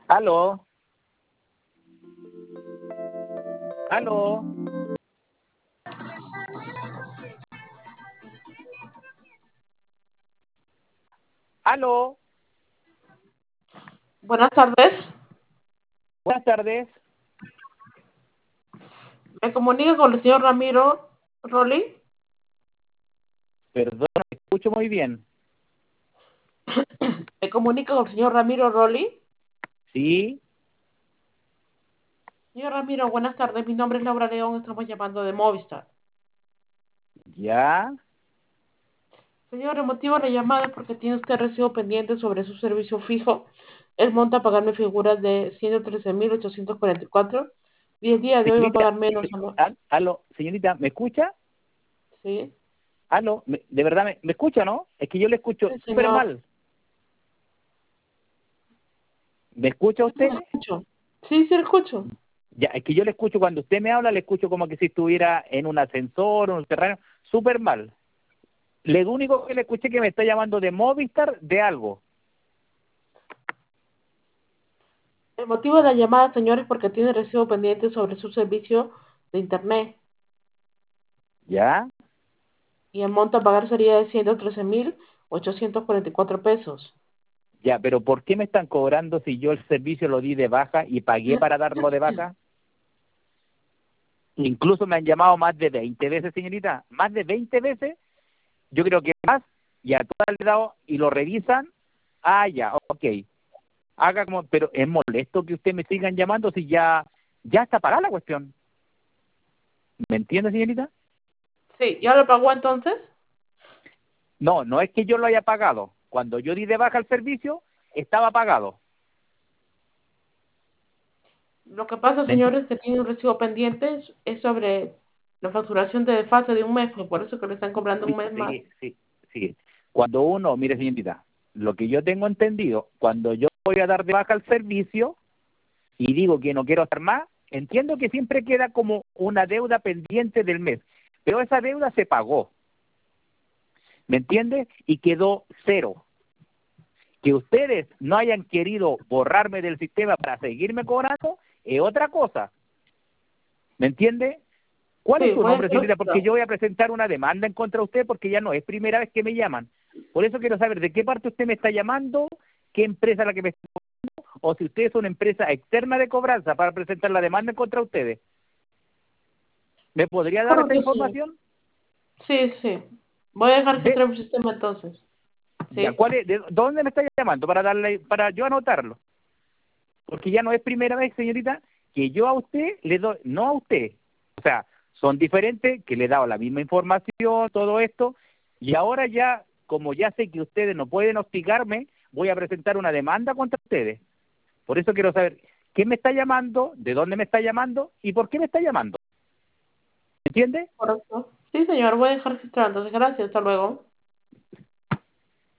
Aló, aló, aló. Buenas tardes. Buenas tardes. Me comunico con el señor Ramiro Rolly. Perdón, me escucho muy bien. Me comunico con el señor Ramiro Rolly. Sí, Señor Ramiro, buenas tardes. Mi nombre es Laura León. Estamos llamando de Movistar. ya. Señor, el motivo de la llamada es porque tiene usted recibo pendiente sobre su servicio fijo. El monto a pagarme figuras de 113.844 y el día de hoy va a Señorita, pagar menos. ¿No? aló, señorita, ¿me escucha? Sí, Aló, de verdad, ¿me escucha, no? Es que yo le escucho sí, súper señor. mal. ¿Me escucha Sí, lo usted? escucho. Sí, sí, lo escucho. Ya, es que yo le escucho cuando usted me habla, le escucho como que si estuviera en un ascensor, en un terreno, súper mal. Lo único que le escuché que me está llamando de Movistar de algo, El motivo de la llamada, señor, es porque tiene recibo pendiente sobre su servicio de Internet. ¿ya? Y el monto a pagar sería de 113.844 pesos. Ya, pero ¿por qué me están cobrando si yo el servicio lo di de baja y pagué para darlo de baja? Incluso me han llamado más de 20 veces, señorita, más de 20 veces, yo creo que más, y a todas le he dado y lo revisan. Ah, ya, ok. Haga como, pero es molesto que usted me sigan llamando si ya está pagada la cuestión. ¿Me entiende, señorita? Sí, ¿ya lo pagó entonces? No, no es que yo lo haya pagado. Cuando yo di de baja el servicio, estaba pagado. Lo que pasa, ¿Me entiende? señores, es que tiene un recibo pendiente, es sobre la facturación de desfase de un mes, pues por eso que le están cobrando un Sí, mes más. sí, sí, sí. Cuando uno, mire, señorita, lo que yo tengo entendido, cuando yo voy a dar de baja el servicio y digo que no quiero hacer más, entiendo que siempre queda como una deuda pendiente del mes, pero esa deuda se pagó, ¿me entiende? Y quedó cero. Que ustedes no hayan querido borrarme del sistema para seguirme cobrando es otra cosa, ¿me entiende? ¿Cuál es Sí, su voy a nombre, estar señorita? Porque registrado. yo voy a presentar una demanda en contra de usted porque ya no es primera vez que me llaman. Por eso quiero saber de qué parte usted me está llamando, qué empresa es la que me está llamando, o si usted es una empresa externa de cobranza para presentar la demanda en contra de ustedes. ¿Me podría dar Claro esa que sí. información? Sí, sí. Voy a dejar De, registrar el sistema entonces. ya, ¿Sí? ¿de dónde me está llamando para yo anotarlo? Porque ya no es primera vez, señorita, que yo a usted le doy, no a usted, o sea, son diferentes, que le he dado la misma información, todo esto, y ahora ya, como ya sé que ustedes no pueden hostigarme, voy a presentar una demanda contra ustedes. Por eso quiero saber quién me está llamando, de dónde me está llamando y por qué me está llamando. ¿Entiende? Correcto. Sí, señor, voy a dejar registrado entonces. Gracias, hasta luego.